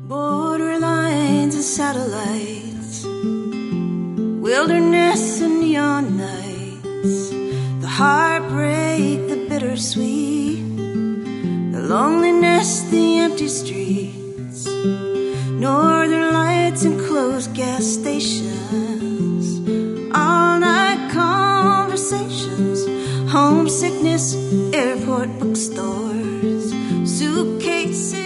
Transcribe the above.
Borderlines and satellites, wilderness and neon nights, the heartbreak, the bittersweet, the loneliness, the empty streets, northern lights and closed gas stations, all-night conversations, homesickness, airport bookstores, suitcases